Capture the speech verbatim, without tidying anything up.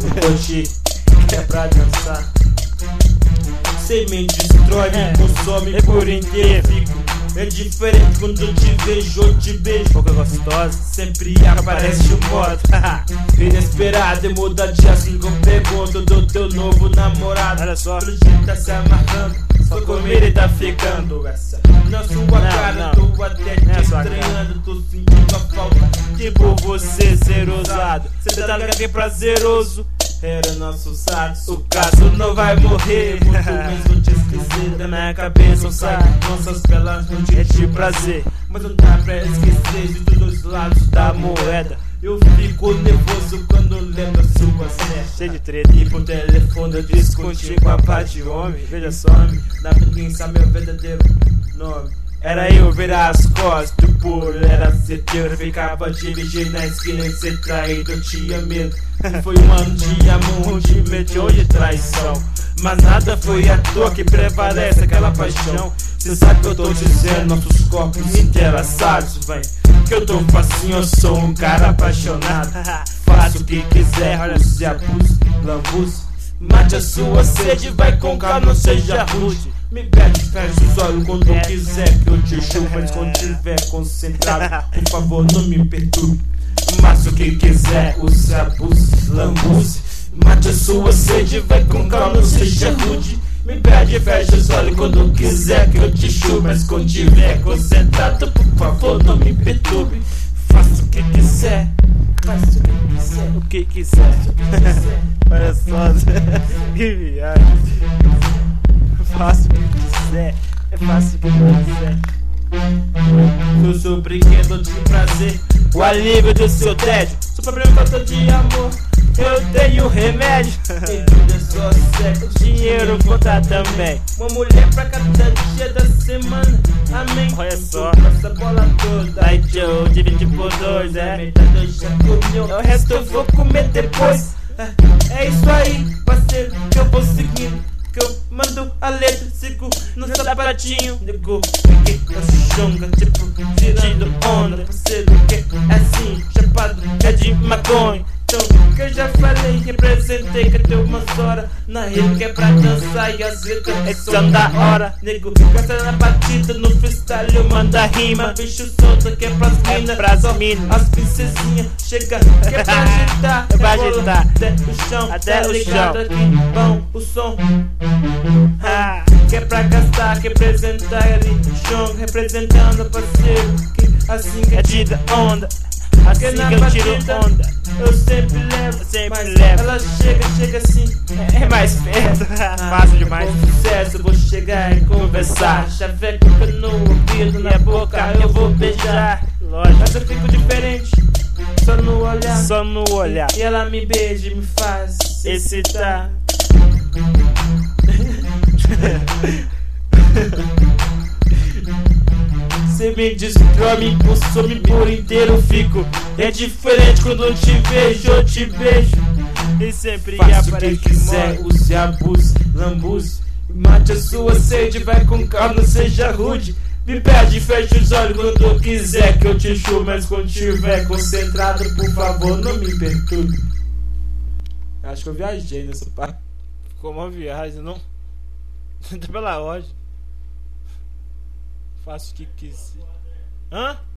Hoje é pra dançar. Cê me destrói, me consome por inteiro. Fico é diferente quando eu te vejo, eu te beijo. Boca gostosa, sempre aparece um modo inesperado e muda de assunto. Eu pergunto do teu novo namorado. Olha só, o jeito tá se amarrando, só com ele tá ficando. Essa na sua não, cara, não. tô até te Não é sua estranhando. Tô sentindo a falta tipo você ser ousado. Cê tá ligado que é prazeroso. era nosso saco. O caso não vai morrer, muito menos vou te esquecer. Da minha cabeça eu saio nossas belas noites É de prazer, mas não dá pra esquecer de todos os lados da moeda. Eu fico nervoso quando lembro as suas certas. cheio de treta. E por telefone eu disse contigo a parte de homem. Veja só, Na ninguém sabe meu verdadeiro nome. Era eu virar as costas, o pulo era ser teu. Eu ficava dirigindo na esquina e ser traído, eu tinha medo. Foi um ano de amor, de medo, de traição. Mas nada foi à toa que prevalece aquela paixão. Cê sabe que eu tô dizendo, nossos corpos entrelaçados, vem. Que eu tô facinho, eu sou um cara apaixonado. Faço o que quiser, olha se abuso, lambuzo. Mate a sua sede, vai com calma, não seja rude. Me pede, fecha os olhos quando é. quiser que eu te chupo, mas quando tiver concentrado, por favor não me perturbe. Mas o que quiser, use, abuse, lambuze. Mate a sua sede, vai com calma, não seja rude. Me pede, fecha os olhos quando quiser que eu te chupo, mas quando tiver concentrado, por favor não me perturbe. Faça o que quiser, faça o que quiser, o que quiser. Olha só, que viagem. Faço o que quiser, é fácil o que quiser. Eu sou o brinquedo de prazer, o alívio do seu tédio. Sou problema falta de amor, eu tenho remédio. Bebida só sexo, Dinheiro conta também. uma mulher pra cada dia da semana, amém. Olha só, essa bola toda, aí Joe, divide por dois, é. metade eu já comeu, O resto eu vou comer depois. é isso aí, parceiro, que eu vou seguindo. Que eu mando a letra, sigo no sapatinho. Nego, que eu chonga, tipo, tirando onda. Parceiro, que é assim, chapado, é de maconha. Então, que eu já falei, representei, que teu uma hora. Na rede que é pra dançar e as letras é são da hora. Nego, gasta na batida, no freestyle eu mando a rima. Bicho solta, que é pras minas, É pras só minas. as princesinhas chega, que é pra agitar. É pra rebola agitar. até o chão, Até tá o ligado chão. aqui, bom, o som. Ah, Que é pra gastar, que representar ali, chão, representando parceiro, que assim que é te tira onda, que assim na que eu tiro batida onda. eu sempre levo, Eu sempre mas levo. ela chega, chega assim, É mais perto, fácil demais. com sucesso eu vou chegar e conversar, chaveco no ouvido, na boca eu vou beijar, Lógico, mas eu fico diferente, só no olhar, só no olhar. e ela me beija e me faz Excitar. Cê me destrói, me consome por inteiro, eu fico. É diferente quando eu te vejo, eu te beijo. E sempre Faça o que aparece quiser, modo. use, abuse, lambuze. Mate a sua sede, vai com calma, não seja rude. Me pede, fecha os olhos quando eu quiser que eu te chupo, mas quando tiver concentrado, por favor, não me perturbe. Acho que eu viajei nessa parte. Ficou uma viagem, não? Tá pela ordem. Faço o que quiser. Hã?